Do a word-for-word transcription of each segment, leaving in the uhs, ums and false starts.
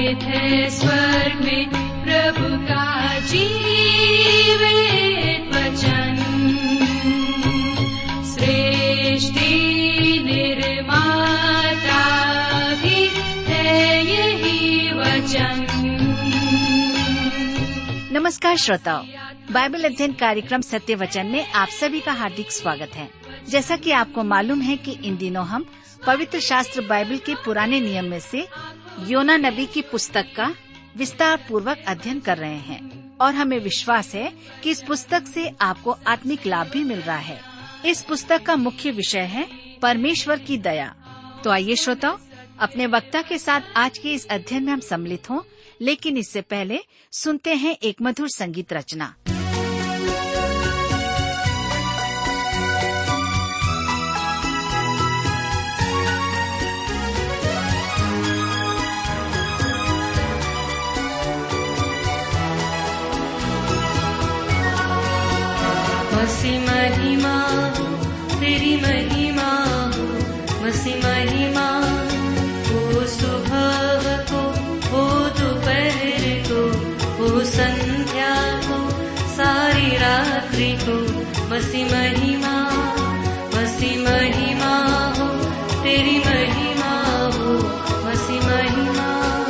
निहित है स्वर्ग में प्रभु का जीवित वचन। सृष्टि निर्माता भी है यही वचन। नमस्कार श्रोताओ, बाइबल अध्ययन कार्यक्रम सत्य वचन में आप सभी का हार्दिक स्वागत है। जैसा कि आपको मालूम है कि इन दिनों हम पवित्र शास्त्र बाइबल के पुराने नियम में से योना नबी की पुस्तक का विस्तार पूर्वक अध्ययन कर रहे हैं और हमें विश्वास है कि इस पुस्तक से आपको आत्मिक लाभ भी मिल रहा है। इस पुस्तक का मुख्य विषय है परमेश्वर की दया। तो आइए श्रोताओ, अपने वक्ता के साथ आज के इस अध्ययन में हम सम्मिलित हों, लेकिन इससे पहले सुनते हैं एक मधुर संगीत रचना। मसीह महिमा हो, तेरी महिमा हो, मसीह महिमा हो, सुबह को हो, दोपहर को हो, संध्या को, सारी रात्रि को। मसीह महिमा, मसीह महिमा हो, तेरी महिमा हो, मसीह महिमा।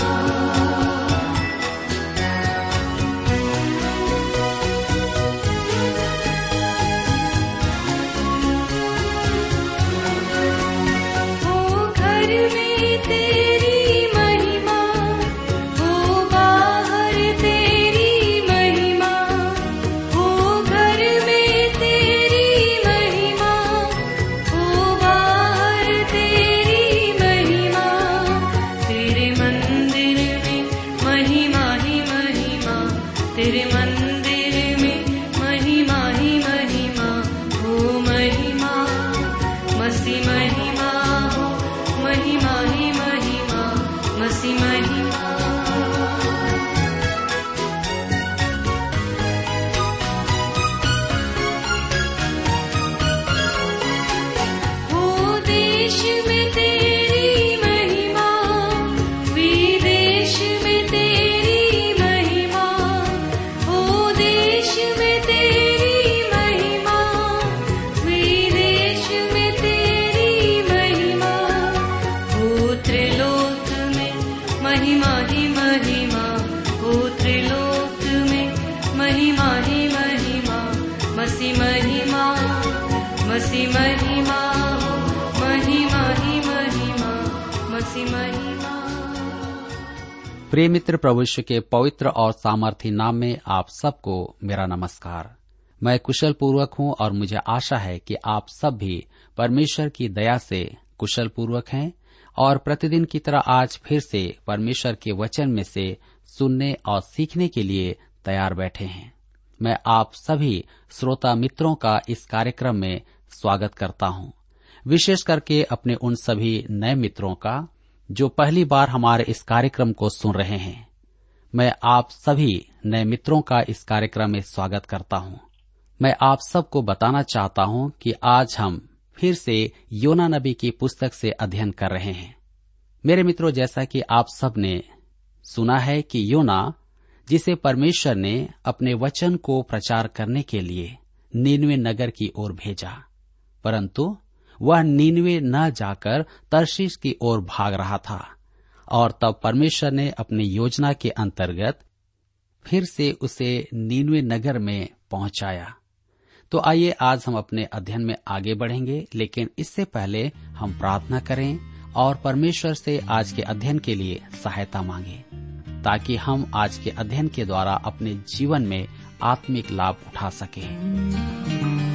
प्रिय मित्र, प्रभु यीशु के पवित्र और सामर्थी नाम में आप सबको मेरा नमस्कार। मैं कुशल पूर्वक हूँ और मुझे आशा है कि आप सब भी परमेश्वर की दया से कुशल पूर्वक हैं और प्रतिदिन की तरह आज फिर से परमेश्वर के वचन में से सुनने और सीखने के लिए तैयार बैठे हैं। मैं आप सभी श्रोता मित्रों का इस कार्यक्रम में स्वागत करता हूँ, विशेष करके अपने उन सभी नए मित्रों का जो पहली बार हमारे इस कार्यक्रम को सुन रहे हैं। मैं आप सभी नए मित्रों का इस कार्यक्रम में स्वागत करता हूं। मैं आप सबको बताना चाहता हूं कि आज हम फिर से योना नबी की पुस्तक से अध्ययन कर रहे हैं। मेरे मित्रों, जैसा कि आप सब ने सुना है कि योना, जिसे परमेश्वर ने अपने वचन को प्रचार करने के लिए नीनवे नगर की ओर भेजा, परंतु वह नीनवे न जाकर तर्शीश की ओर भाग रहा था और तब परमेश्वर ने अपनी योजना के अंतर्गत फिर से उसे नीनवे नगर में पहुंचाया। तो आइए आज हम अपने अध्ययन में आगे बढ़ेंगे, लेकिन इससे पहले हम प्रार्थना करें और परमेश्वर से आज के अध्ययन के लिए सहायता मांगें, ताकि हम आज के अध्ययन के द्वारा अपने जीवन में आत्मिक लाभ उठा सकें।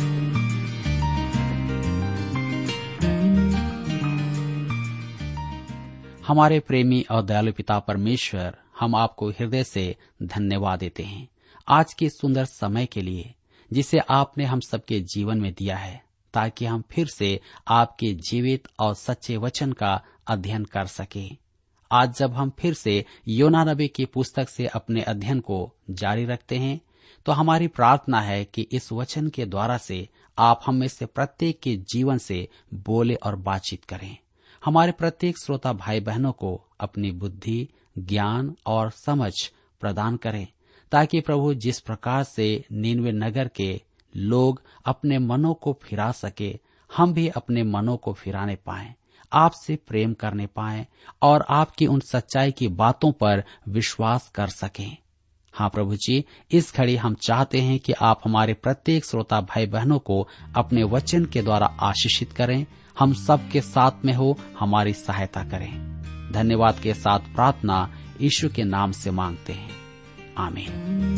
हमारे प्रेमी और दयालु पिता परमेश्वर, हम आपको हृदय से धन्यवाद देते हैं आज के सुंदर समय के लिए जिसे आपने हम सबके जीवन में दिया है, ताकि हम फिर से आपके जीवित और सच्चे वचन का अध्ययन कर सके। आज जब हम फिर से योना नबी की पुस्तक से अपने अध्ययन को जारी रखते हैं, तो हमारी प्रार्थना है कि इस वचन के द्वारा से आप हम में से प्रत्येक के जीवन से बोले और बातचीत करें। हमारे प्रत्येक श्रोता भाई बहनों को अपनी बुद्धि, ज्ञान और समझ प्रदान करें, ताकि प्रभु जिस प्रकार से नीनवे नगर के लोग अपने मनों को फिरा सके, हम भी अपने मनों को फिराने पाएं, आपसे प्रेम करने पाएं और आपकी उन सच्चाई की बातों पर विश्वास कर सकें। हाँ प्रभु जी, इस घड़ी हम चाहते हैं कि आप हमारे प्रत्येक श्रोता भाई बहनों को अपने वचन के द्वारा आशीषित करें। हम सबके साथ में हो, हमारी सहायता करें। धन्यवाद के साथ प्रार्थना यीशु के नाम से मांगते हैं, आमीन।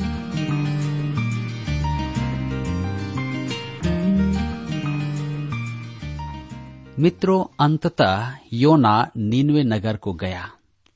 मित्रों, अंततः योना नीनवे नगर को गया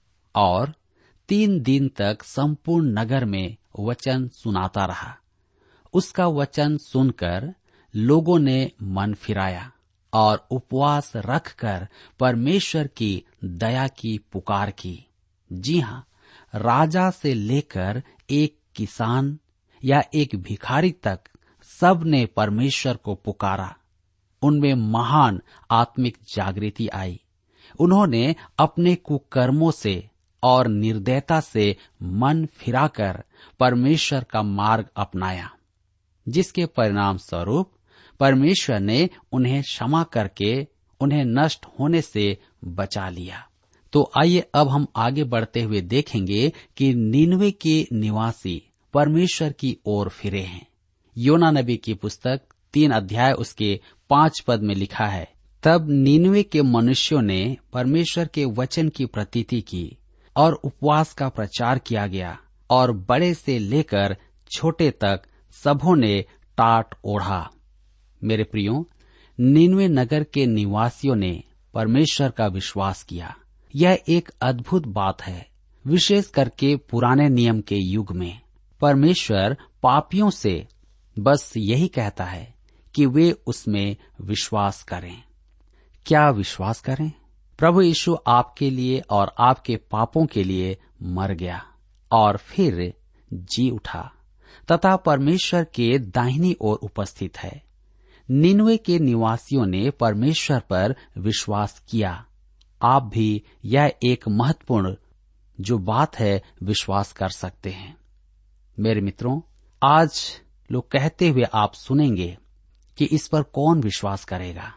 और तीन दिन तक संपूर्ण नगर में वचन सुनाता रहा। उसका वचन सुनकर लोगों ने मन फिराया और उपवास रखकर परमेश्वर की दया की पुकार की। जी हाँ, राजा से लेकर एक किसान या एक भिखारी तक सब ने परमेश्वर को पुकारा। उनमें महान आत्मिक जागृति आई। उन्होंने अपने कुकर्मों से और निर्दयता से मन फिराकर परमेश्वर का मार्ग अपनाया, जिसके परिणाम स्वरूप परमेश्वर ने उन्हें क्षमा करके उन्हें नष्ट होने से बचा लिया। तो आइए अब हम आगे बढ़ते हुए देखेंगे कि नीनवे के निवासी परमेश्वर की ओर फिरे हैं। योना नबी की पुस्तक तीन अध्याय उसके पांच पद में लिखा है, तब नीनवे के मनुष्यों ने परमेश्वर के वचन की प्रतीति की और उपवास का प्रचार किया गया और बड़े से लेकर छोटे तक सबों ने टाट ओढ़ा। मेरे प्रियो, नीनवे नगर के निवासियों ने परमेश्वर का विश्वास किया। यह एक अद्भुत बात है, विशेष करके पुराने नियम के युग में। परमेश्वर पापियों से बस यही कहता है कि वे उसमें विश्वास करें। क्या विश्वास करें? प्रभु यीशु आपके लिए और आपके पापों के लिए मर गया और फिर जी उठा तथा परमेश्वर के दाहिनी ओर उपस्थित है। निनवे के निवासियों ने परमेश्वर पर विश्वास किया। आप भी यह एक महत्वपूर्ण जो बात है विश्वास कर सकते हैं। मेरे मित्रों, आज लोग कहते हुए आप सुनेंगे कि इस पर कौन विश्वास करेगा।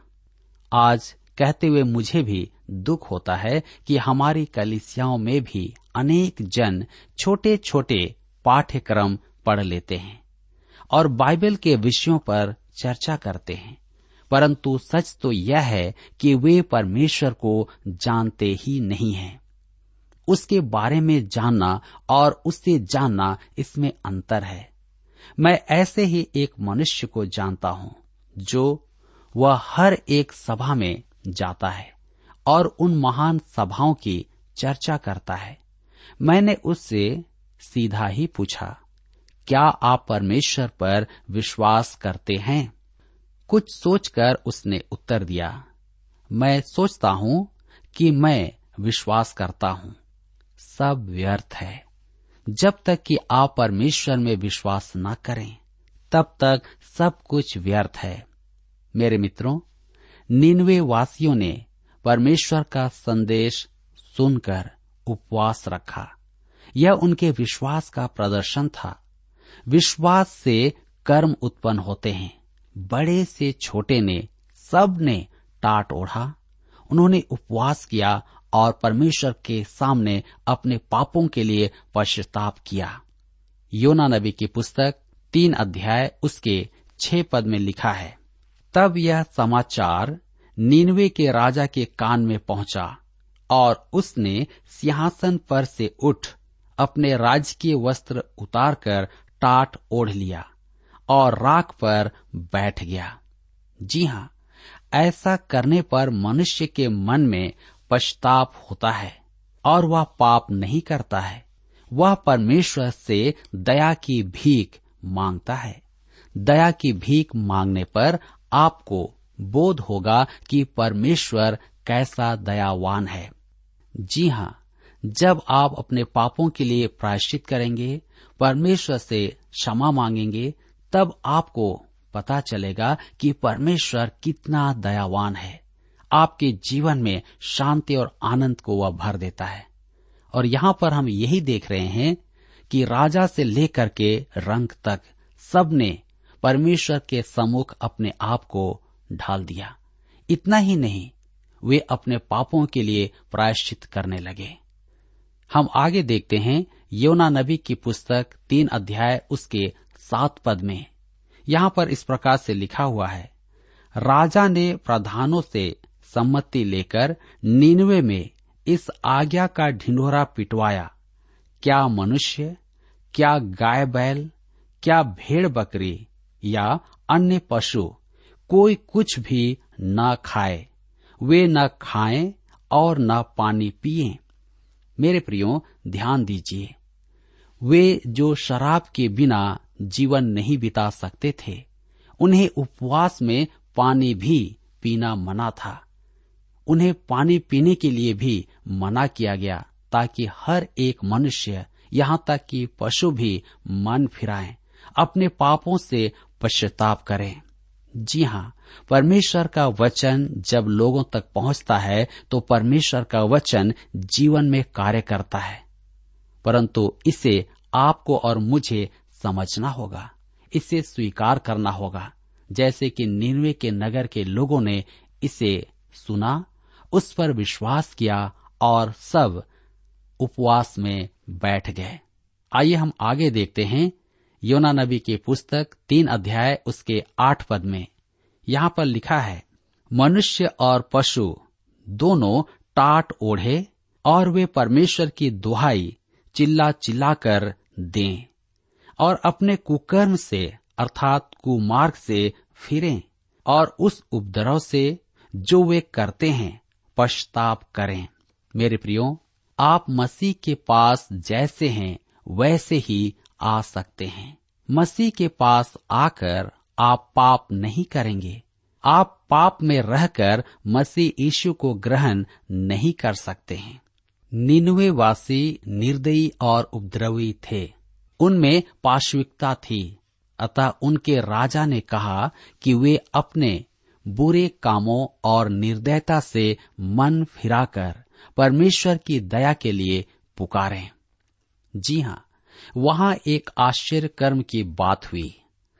आज कहते हुए मुझे भी दुख होता है कि हमारी कलीसियाओं में भी अनेक जन छोटे छोटे पाठ्यक्रम पढ़ लेते हैं और बाइबल के विषयों पर चर्चा करते हैं, परंतु सच तो यह है कि वे परमेश्वर को जानते ही नहीं हैं। उसके बारे में जानना और उससे जानना, इसमें अंतर है। मैं ऐसे ही एक मनुष्य को जानता हूं जो वह हर एक सभा में जाता है और उन महान सभाओं की चर्चा करता है। मैंने उससे सीधा ही पूछा, क्या आप परमेश्वर पर विश्वास करते हैं? कुछ सोचकर उसने उत्तर दिया, मैं सोचता हूं कि मैं विश्वास करता हूं। सब व्यर्थ है। जब तक कि आप परमेश्वर में विश्वास न करें, तब तक सब कुछ व्यर्थ है। मेरे मित्रों, निनवे वासियों ने परमेश्वर का संदेश सुनकर उपवास रखा। यह उनके विश्वास का प्रदर्शन था। विश्वास से कर्म उत्पन्न होते हैं। बड़े से छोटे ने, सब ने टाट ओढ़ा। उन्होंने उपवास किया और परमेश्वर के सामने अपने पापों के लिए पश्चाताप किया। योना नबी की पुस्तक तीन अध्याय उसके छह पद में लिखा है, तब यह समाचार नीनवे के राजा के कान में पहुंचा और उसने सिंहासन पर से उठ अपने राजकीय वस्त्र उतारकर टाट ओढ़ लिया और राख पर बैठ गया। जी हाँ, ऐसा करने पर मनुष्य के मन में पश्चाताप होता है और वह पाप नहीं करता है। वह परमेश्वर से दया की भीख मांगता है। दया की भीख मांगने पर आपको बोध होगा कि परमेश्वर कैसा दयावान है। जी हाँ, जब आप अपने पापों के लिए प्रायश्चित करेंगे, परमेश्वर से क्षमा मांगेंगे, तब आपको पता चलेगा कि परमेश्वर कितना दयावान है। आपके जीवन में शांति और आनंद को वह भर देता है। और यहाँ पर हम यही देख रहे हैं कि राजा से लेकर के रंक तक सबने परमेश्वर के सम्मुख अपने आप को ढाल दिया। इतना ही नहीं, वे अपने पापों के लिए प्रायश्चित करने लगे। हम आगे देखते हैं योना नबी की पुस्तक तीन अध्याय उसके सात पद में। यहाँ पर इस प्रकार से लिखा हुआ है, राजा ने प्रधानों से सम्मति लेकर नीनवे में इस आज्ञा का ढिंढोरा पिटवाया, क्या मनुष्य, क्या गाय बैल, क्या भेड़ बकरी या अन्य पशु कोई कुछ भी न खाए, वे न खाएं और न पानी पिएं। मेरे प्रियो, ध्यान दीजिए, वे जो शराब के बिना जीवन नहीं बिता सकते थे, उन्हें उपवास में पानी भी पीना मना था। उन्हें पानी पीने के लिए भी मना किया गया, ताकि हर एक मनुष्य, यहाँ तक कि पशु भी मन फिराएं, अपने पापों से पश्चाताप करें। जी हाँ, परमेश्वर का वचन जब लोगों तक पहुंचता है तो परमेश्वर का वचन जीवन में कार्य करता है, परंतु इसे आपको और मुझे समझना होगा, इसे स्वीकार करना होगा। जैसे कि निनवे के नगर के लोगों ने इसे सुना, उस पर विश्वास किया और सब उपवास में बैठ गए। आइए हम आगे देखते हैं योना नबी की पुस्तक तीन अध्याय उसके आठ पद में। यहाँ पर लिखा है, मनुष्य और पशु दोनों टाट ओढ़े और वे परमेश्वर की दुहाई चिल्ला चिल्ला कर दें और अपने कुकर्म से अर्थात कुमार्ग से फिरें और उस उपद्रव से जो वे करते हैं पश्चाताप करें। मेरे प्रियो, आप मसीह के पास जैसे हैं वैसे ही आ सकते हैं। मसीह के पास आकर आप पाप नहीं करेंगे। आप पाप में रहकर मसीह यीशु को ग्रहण नहीं कर सकते हैं। निनवे वासी निर्दयी और उपद्रवी थे, उनमें पाशविकता थी, अतः उनके राजा ने कहा कि वे अपने बुरे कामों और निर्दयता से मन फिराकर परमेश्वर की दया के लिए पुकारें। जी हाँ, वहां एक आश्चर्य कर्म की बात हुई।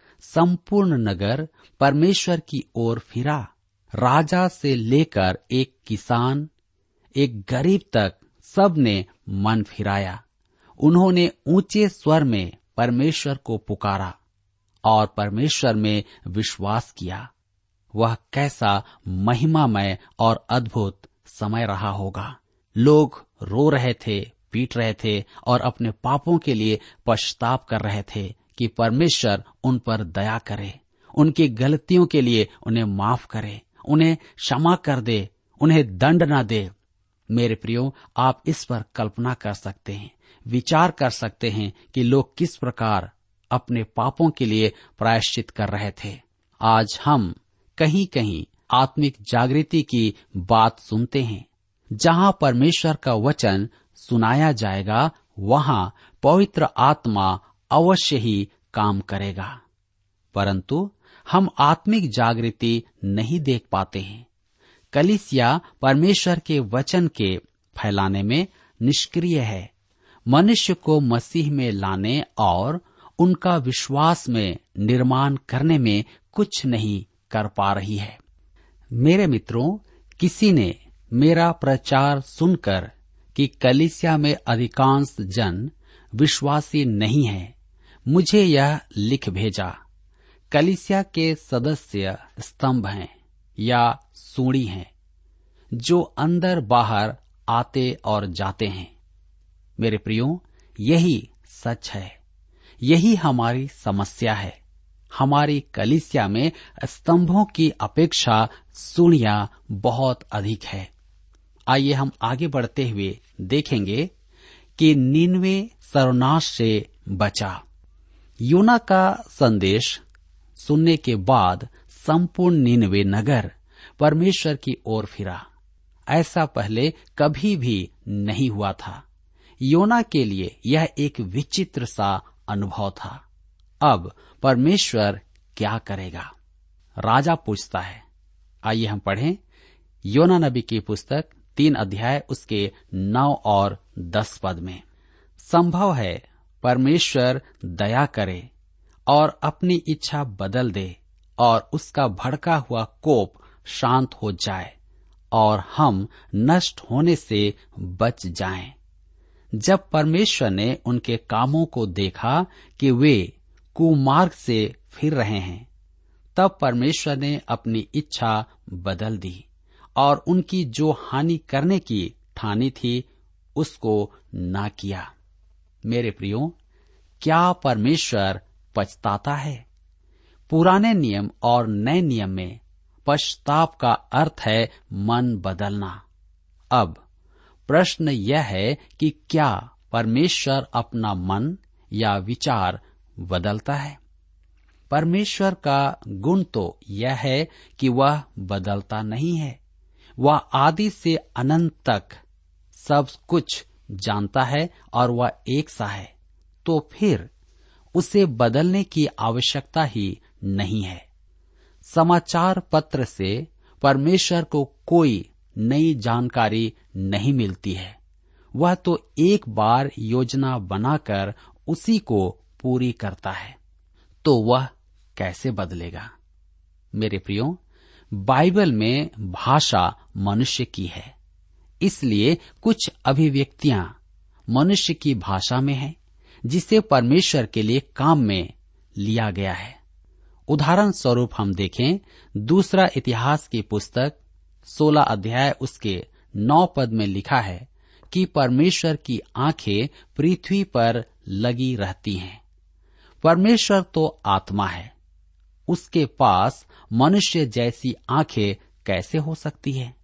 संपूर्ण नगर परमेश्वर की ओर फिरा। राजा से लेकर एक किसान, एक गरीब तक सबने मन फिराया। उन्होंने ऊंचे स्वर में परमेश्वर को पुकारा और परमेश्वर में विश्वास किया। वह कैसा महिमामय और अद्भुत समय रहा होगा। लोग रो रहे थे, पीट रहे थे और अपने पापों के लिए पश्चाताप कर रहे थे कि परमेश्वर उन पर दया करे, उनकी गलतियों के लिए उन्हें माफ करे, उन्हें क्षमा कर दे, उन्हें दंड न दे। मेरे प्रियो, आप इस पर कल्पना कर सकते हैं, विचार कर सकते हैं कि लोग किस प्रकार अपने पापों के लिए प्रायश्चित कर रहे थे। आज हम कहीं कहीं आत्मिक जागृति की बात सुनते हैं। जहां परमेश्वर का वचन सुनाया जाएगा, वहां पवित्र आत्मा अवश्य ही काम करेगा, परंतु हम आत्मिक जागृति नहीं देख पाते हैं। कलीसिया परमेश्वर के वचन के फैलाने में निष्क्रिय है। मनुष्य को मसीह में लाने और उनका विश्वास में निर्माण करने में कुछ नहीं कर पा रही है। मेरे मित्रों, किसी ने मेरा प्रचार सुनकर कि कलीसिया में अधिकांश जन विश्वासी नहीं है, मुझे यह लिख भेजा, कलीसिया के सदस्य स्तंभ हैं या सूढ़ी हैं जो अंदर बाहर आते और जाते हैं। मेरे प्रियो, यही सच है, यही हमारी समस्या है। हमारी कलीसिया में स्तंभों की अपेक्षा सूढ़ियां बहुत अधिक है। आइए हम आगे बढ़ते हुए देखेंगे कि निनवे सर्वनाश से बचा। योना का संदेश सुनने के बाद संपूर्ण निनवे नगर परमेश्वर की ओर फिरा। ऐसा पहले कभी भी नहीं हुआ था। योना के लिए यह एक विचित्र सा अनुभव था। अब परमेश्वर क्या करेगा? राजा पूछता है। आइए हम पढ़ें योना नबी की पुस्तक तीन अध्याय उसके नौ और दस पद में। संभव है परमेश्वर दया करे और अपनी इच्छा बदल दे और उसका भड़का हुआ कोप शांत हो जाए और हम नष्ट होने से बच जाएं। जब परमेश्वर ने उनके कामों को देखा कि वे कुमार्ग से फिर रहे हैं, तब परमेश्वर ने अपनी इच्छा बदल दी और उनकी जो हानि करने की ठानी थी उसको ना किया। मेरे प्रियो, क्या परमेश्वर पछताता है? पुराने नियम और नए नियम में पश्चाताप का अर्थ है मन बदलना। अब प्रश्न यह है कि क्या परमेश्वर अपना मन या विचार बदलता है? परमेश्वर का गुण तो यह है कि वह बदलता नहीं है। वह आदि से अनंत तक सब कुछ जानता है और वह एक सा है, तो फिर उसे बदलने की आवश्यकता ही नहीं है। समाचार पत्र से परमेश्वर को कोई नई जानकारी नहीं मिलती है। वह तो एक बार योजना बनाकर उसी को पूरी करता है, तो वह कैसे बदलेगा? मेरे प्रियो, बाइबल में भाषा मनुष्य की है, इसलिए कुछ अभिव्यक्तियां मनुष्य की भाषा में हैं, जिसे परमेश्वर के लिए काम में लिया गया है। उदाहरण स्वरूप हम देखें, दूसरा इतिहास की पुस्तक सोलह अध्याय उसके नौ पद में लिखा है कि परमेश्वर की आंखें पृथ्वी पर लगी रहती हैं। परमेश्वर तो आत्मा है, उसके पास मनुष्य जैसी आंखें कैसे हो सकती है?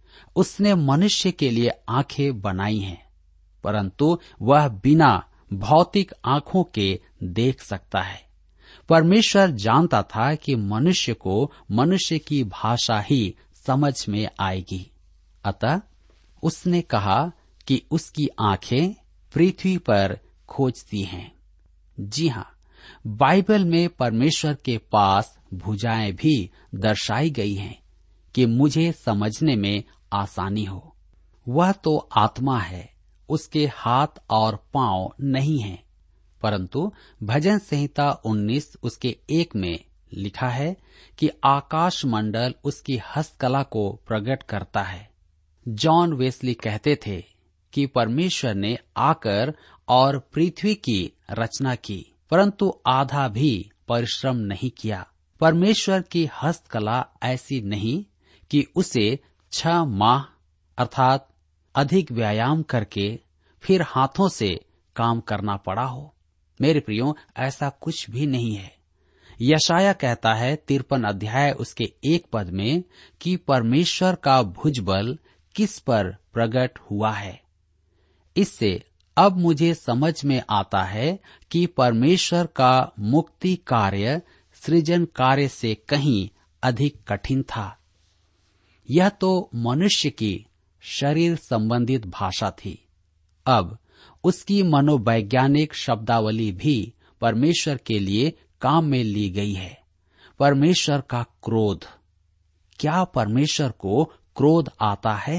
उसने मनुष्य के लिए आंखें बनाई हैं, परंतु वह बिना भौतिक आंखों के देख सकता है। परमेश्वर जानता था कि मनुष्य को मनुष्य की भाषा ही समझ में आएगी, अतः उसने कहा कि उसकी आंखें पृथ्वी पर खोजती हैं। जी हाँ, बाइबल में परमेश्वर के पास भुजाएं भी दर्शाई गई हैं कि मुझे समझने में आसानी हो। वह तो आत्मा है, उसके हाथ और पांव नहीं हैं, परंतु भजन संहिता उन्नीस उसके एक में लिखा है कि आकाश मंडल उसकी हस्तकला को प्रकट करता है। जॉन वेस्ली कहते थे कि परमेश्वर ने आकर और पृथ्वी की रचना की, परंतु आधा भी परिश्रम नहीं किया। परमेश्वर की हस्तकला ऐसी नहीं कि उसे छह माह अर्थात अधिक व्यायाम करके फिर हाथों से काम करना पड़ा हो। मेरे प्रियो, ऐसा कुछ भी नहीं है। यशाया कहता है तिरपन अध्याय उसके एक पद में कि परमेश्वर का भुजबल किस पर प्रकट हुआ है। इससे अब मुझे समझ में आता है कि परमेश्वर का मुक्ति कार्य सृजन कार्य से कहीं अधिक कठिन था। यह तो मनुष्य की शरीर संबंधित भाषा थी। अब उसकी मनोवैज्ञानिक शब्दावली भी परमेश्वर के लिए काम में ली गई है। परमेश्वर का क्रोध, क्या परमेश्वर को क्रोध आता है?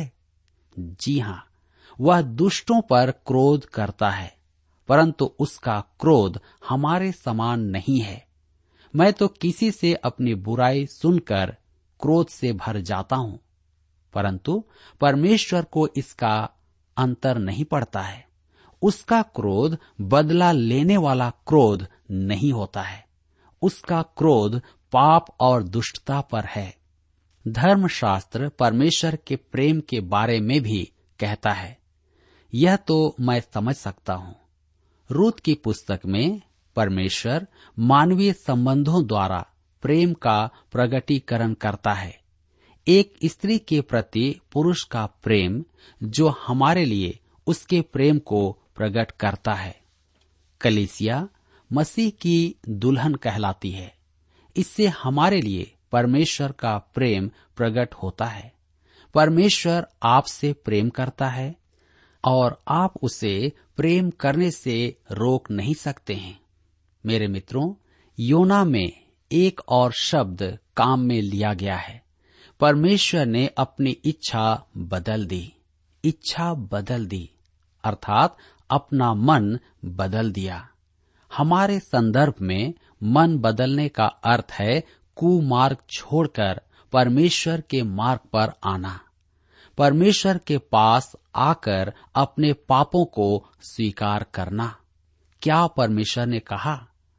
जी हाँ, वह दुष्टों पर क्रोध करता है, परंतु उसका क्रोध हमारे समान नहीं है। मैं तो किसी से अपनी बुराई सुनकर क्रोध से भर जाता हूँ, परंतु परमेश्वर को इसका अंतर नहीं पड़ता है। उसका क्रोध बदला लेने वाला क्रोध नहीं होता है। उसका क्रोध पाप और दुष्टता पर है। धर्मशास्त्र परमेश्वर के प्रेम के बारे में भी कहता है। यह तो मैं समझ सकता हूँ। रूत की पुस्तक में परमेश्वर मानवीय संबंधों द्वारा प्रेम का प्रगटीकरण करता है। एक स्त्री के प्रति पुरुष का प्रेम जो हमारे लिए उसके प्रेम को प्रकट करता है। कलीसिया मसीह की दुल्हन कहलाती है। इससे हमारे लिए परमेश्वर का प्रेम प्रकट होता है। परमेश्वर आपसे प्रेम करता है और आप उसे प्रेम करने से रोक नहीं सकते हैं। मेरे मित्रों, योना में एक और शब्द काम में लिया गया है। परमेश्वर ने अपनी इच्छा बदल दी। इच्छा बदल दी अर्थात अपना मन बदल दिया। हमारे संदर्भ में मन बदलने का अर्थ है कुमार्ग छोड़कर परमेश्वर के मार्ग पर आना, परमेश्वर के पास आकर अपने पापों को स्वीकार करना। क्या परमेश्वर ने कहा,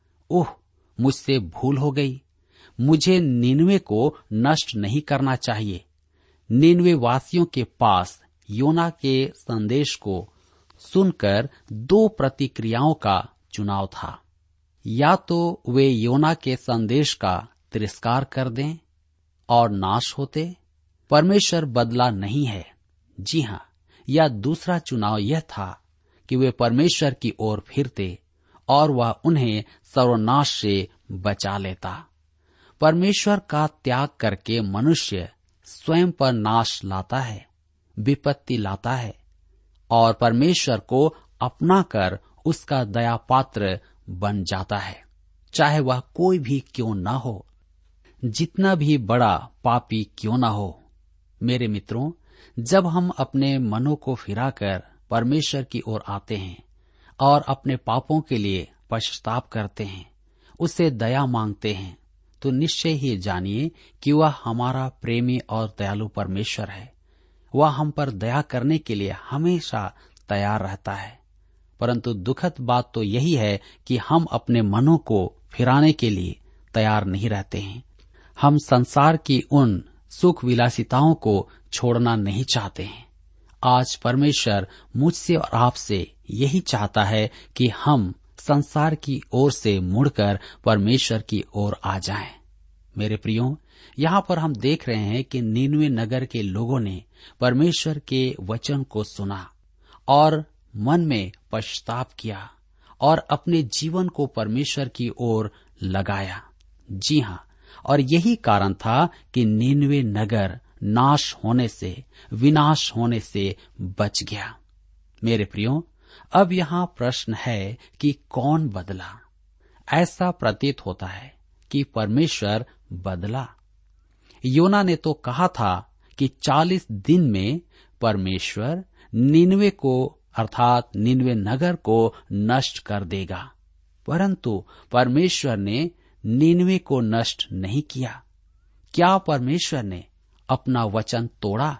ओह मुझसे भूल हो गई, मुझे निनवे को नष्ट नहीं करना चाहिए। निनवे वासियों के पास योना के संदेश को सुनकर दो प्रतिक्रियाओं का चुनाव था। या तो वे योना के संदेश का तिरस्कार कर दें और नाश होते। परमेश्वर बदला नहीं है। जी हाँ, या दूसरा चुनाव यह था कि वे परमेश्वर की ओर फिरते और वह उन्हें सर्वनाश से बचा लेता। परमेश्वर का त्याग करके मनुष्य स्वयं पर नाश लाता है, विपत्ति लाता है और परमेश्वर को अपना कर उसका दया पात्र बन जाता है, चाहे वह कोई भी क्यों न हो, जितना भी बड़ा पापी क्यों न हो। मेरे मित्रों, जब हम अपने मनों को फिराकर परमेश्वर की ओर आते हैं और अपने पापों के लिए पश्चाताप करते हैं, उससे दया मांगते हैं, तो निश्चय ही जानिए कि वह हमारा प्रेमी और दयालु परमेश्वर है। वह हम पर दया करने के लिए हमेशा तैयार रहता है। परंतु दुखद बात तो यही है कि हम अपने मनों को फिराने के लिए तैयार नहीं रहते हैं। हम संसार की उन सुख विलासिताओं को छोड़ना नहीं चाहते हैं। आज परमेश्वर मुझसे और आपसे यही चाहता है कि हम संसार की ओर से मुड़कर परमेश्वर की ओर आ जाएं। मेरे प्रियो, यहाँ पर हम देख रहे हैं कि नीनवे नगर के लोगों ने परमेश्वर के वचन को सुना और मन में पश्चाताप किया और अपने जीवन को परमेश्वर की ओर लगाया। जी हाँ, और यही कारण था कि नीनवे नगर नाश होने से, विनाश होने से बच गया। मेरे प्रियो, अब यहाँ प्रश्न है कि कौन बदला? ऐसा प्रतीत होता है कि परमेश्वर बदला। योना ने तो कहा था कि चालीस दिन में परमेश्वर निनवे को अर्थात निनवे नगर को नष्ट कर देगा, परंतु परमेश्वर ने निनवे को नष्ट नहीं किया। क्या परमेश्वर ने अपना वचन तोड़ा?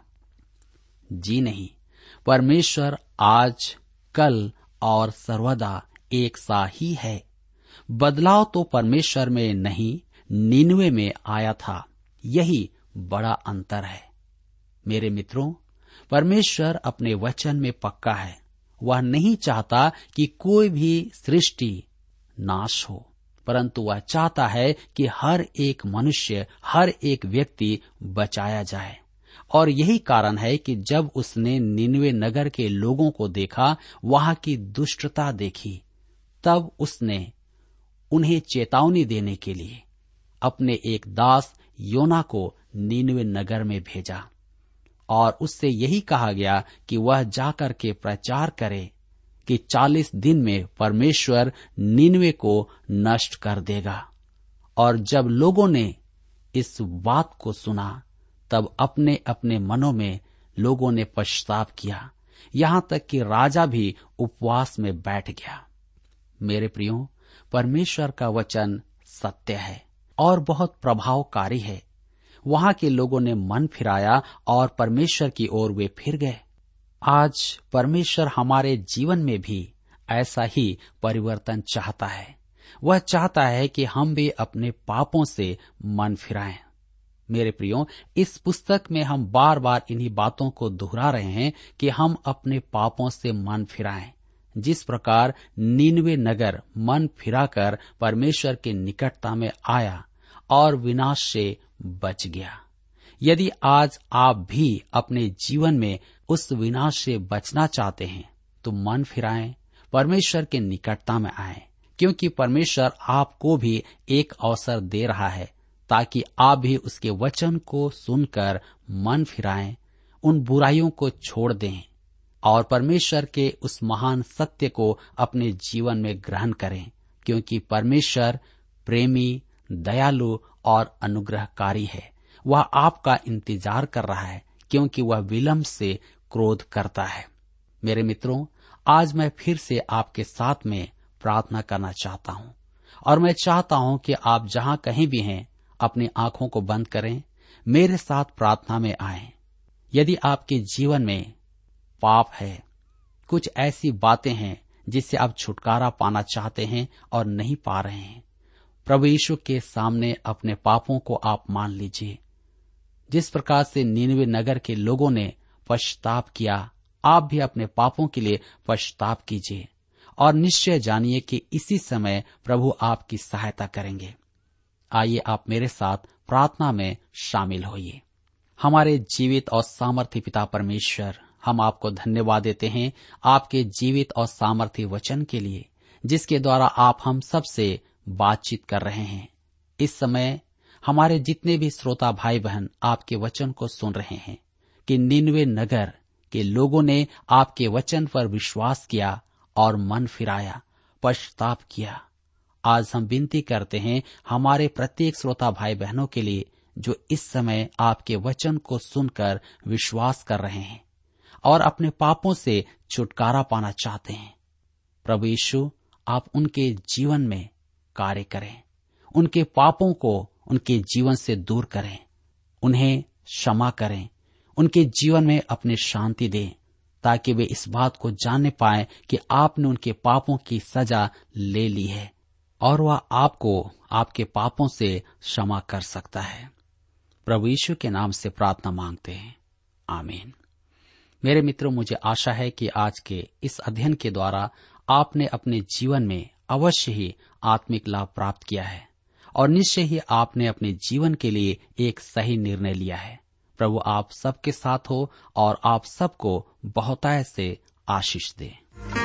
जी नहीं। परमेश्वर आज, कल और सर्वदा एक सा ही है। बदलाव तो परमेश्वर में नहीं, निनवे में आया था। यही बड़ा अंतर है। मेरे मित्रों, परमेश्वर अपने वचन में पक्का है। वह नहीं चाहता कि कोई भी सृष्टि नाश हो, परंतु वह चाहता है कि हर एक मनुष्य, हर एक व्यक्ति बचाया जाए। और यही कारण है कि जब उसने निनवे नगर के लोगों को देखा, वहां की दुष्टता देखी, तब उसने उन्हें चेतावनी देने के लिए अपने एक दास योना को निनवे नगर में भेजा और उससे यही कहा गया कि वह जाकर के प्रचार करे कि चालीस दिन में परमेश्वर निनवे को नष्ट कर देगा। और जब लोगों ने इस बात को सुना, तब अपने अपने मनों में लोगों ने पश्चाताप किया, यहाँ तक कि राजा भी उपवास में बैठ गया। मेरे प्रियो, परमेश्वर का वचन सत्य है और बहुत प्रभावकारी है। वहां के लोगों ने मन फिराया और परमेश्वर की ओर वे फिर गए। आज परमेश्वर हमारे जीवन में भी ऐसा ही परिवर्तन चाहता है। वह चाहता है कि हम भी अपने पापों से मन फिराएं। मेरे प्रियो, इस पुस्तक में हम बार बार इन्हीं बातों को दोहरा रहे हैं कि हम अपने पापों से मन फिराएं। जिस प्रकार निनवे नगर मन फिराकर परमेश्वर के निकटता में आया और विनाश से बच गया, यदि आज आप भी अपने जीवन में उस विनाश से बचना चाहते हैं, तो मन फिराएं, परमेश्वर के निकटता में आएं, क्योंकि परमेश्वर आपको भी एक अवसर दे रहा है ताकि आप भी उसके वचन को सुनकर मन फिराएं, उन बुराइयों को छोड़ दें और परमेश्वर के उस महान सत्य को अपने जीवन में ग्रहण करें, क्योंकि परमेश्वर प्रेमी, दयालु और अनुग्रहकारी है। वह आपका इंतजार कर रहा है, क्योंकि वह विलंब से क्रोध करता है। मेरे मित्रों, आज मैं फिर से आपके साथ में प्रार्थना करना चाहता हूँ और मैं चाहता हूँ कि आप जहाँ कहीं भी हैं अपनी आंखों को बंद करें, मेरे साथ प्रार्थना में आएं। यदि आपके जीवन में पाप है, कुछ ऐसी बातें हैं जिससे आप छुटकारा पाना चाहते हैं और नहीं पा रहे हैं, प्रभु यीशु के सामने अपने पापों को आप मान लीजिए। जिस प्रकार से नीनवे नगर के लोगों ने पश्चाताप किया, आप भी अपने पापों के लिए पश्चाताप कीजिए और निश्चय जानिए कि इसी समय प्रभु आपकी सहायता करेंगे। आइए आप मेरे साथ प्रार्थना में शामिल होइए। हमारे जीवित और सामर्थी पिता परमेश्वर, हम आपको धन्यवाद देते हैं आपके जीवित और सामर्थी वचन के लिए, जिसके द्वारा आप हम सबसे बातचीत कर रहे हैं। इस समय हमारे जितने भी श्रोता भाई बहन आपके वचन को सुन रहे हैं कि निनवे नगर के लोगों ने आपके वचन पर विश्वास किया और मन फिराया, पश्चाताप किया। आज हम विनती करते हैं हमारे प्रत्येक श्रोता भाई बहनों के लिए जो इस समय आपके वचन को सुनकर विश्वास कर रहे हैं और अपने पापों से छुटकारा पाना चाहते हैं। प्रभु यीशु, आप उनके जीवन में कार्य करें, उनके पापों को उनके जीवन से दूर करें, उन्हें क्षमा करें, उनके जीवन में अपनी शांति दें, ताकि वे इस बात को जानने पाएं कि आपने उनके पापों की सजा ले ली है और वह आपको आपके पापों से क्षमा कर सकता है। प्रभु यीशु के नाम से प्रार्थना मांगते हैं, आमीन। मेरे मित्रों, मुझे आशा है कि आज के इस अध्ययन के द्वारा आपने अपने जीवन में अवश्य ही आत्मिक लाभ प्राप्त किया है और निश्चय ही आपने अपने जीवन के लिए एक सही निर्णय लिया है। प्रभु आप सबके साथ हो और आप सबको बहुतायत से आशीष दे।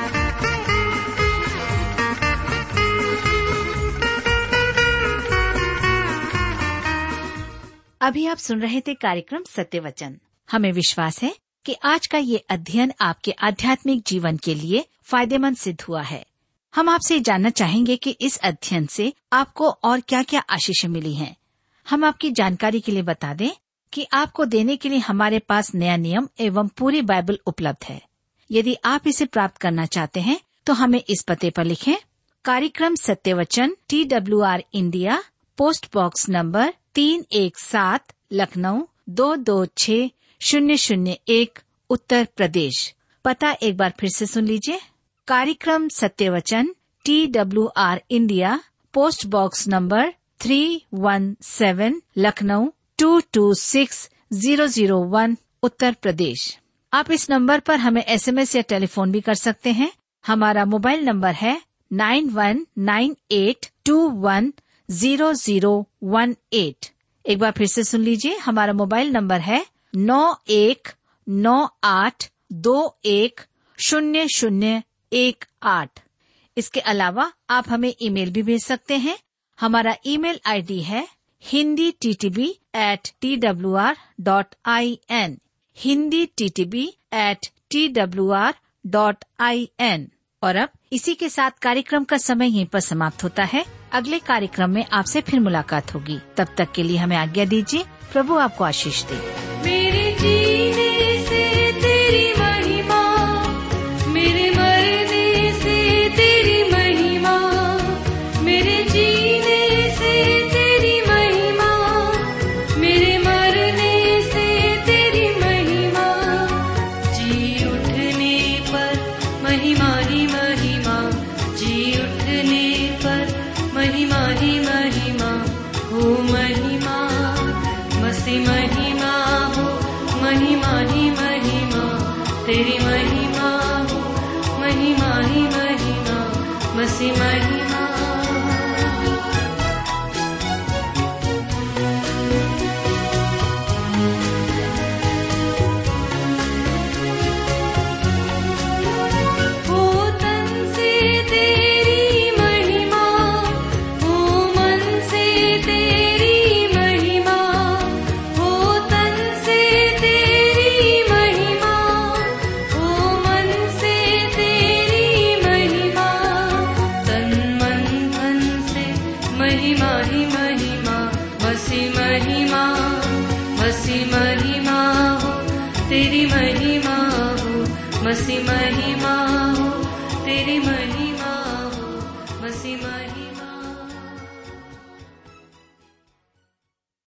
अभी आप सुन रहे थे कार्यक्रम सत्य वचन। हमें विश्वास है कि आज का ये अध्ययन आपके आध्यात्मिक जीवन के लिए फायदेमंद सिद्ध हुआ है। हम आपसे जानना चाहेंगे कि इस अध्ययन से आपको और क्या क्या आशीषें मिली हैं। हम आपकी जानकारी के लिए बता दें कि आपको देने के लिए हमारे पास नया नियम एवं पूरी बाइबल उपलब्ध है। यदि आप इसे प्राप्त करना चाहते हैं तो हमें इस पते पर लिखें। कार्यक्रम Satya Vachan, T W R India, post box number तीन एक सात, लखनऊ दो दो छः शून्य शून्य एक, उत्तर प्रदेश। पता एक बार फिर से सुन लीजिए। कार्यक्रम Satya Vachan, T W R India, post box number three one seven, Lucknow two two six zero zero one, Uttar Pradesh. आप इस नंबर पर हमें एसएमएस या टेलीफोन भी कर सकते हैं। हमारा मोबाइल नंबर है nine one nine eight two one zero zero one eight. एक बार फिर से सुन लीजिए। हमारा मोबाइल नंबर है नौ एक नौ आठ दो एक शून्य शून्य एक आठ। इसके अलावा आप हमें ईमेल भी भेज सकते हैं। हमारा ईमेल आईडी है Hindi T T B at T W R dot I N, Hindi T T B at T W R dot I N. और अब इसी के साथ कार्यक्रम का समय यहीं पर समाप्त होता है। अगले कार्यक्रम में आपसे फिर मुलाकात होगी। तब तक के लिए हमें आज्ञा दीजिए। प्रभु आपको आशीष दे। मेरे जीने से तेरी महिमा, मेरे मरने से तेरी महिमा, मेरे जीने से तेरी महिमा, मेरे मरने से तेरी महिमा, जी उठने पर महिमा ही महिमा, जी उठने पर महिमा ही महिमा, हो महिमा मसी महिमा, हो महिमा ही महिमा, तेरी महिमा हो महिमा ही महिमा, मसी महिमा। तन मसीह महिमा हो, तेरी महिमा हो, मसीह महिमा।